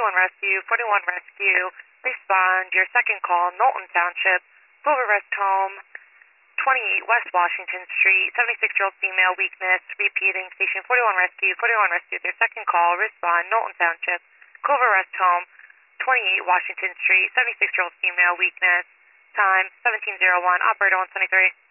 41 Rescue, 41 Rescue. Respond. Your second call, Knowlton Township, Clover Rest Home, 28 West Washington Street, 76-year-old female, weakness. Repeating, Station 41 Rescue, 41 Rescue. Their second call, respond. Knowlton Township, Clover Rest Home, 28 Washington Street, 76-year-old female, weakness. Time 17:01. Operator 123.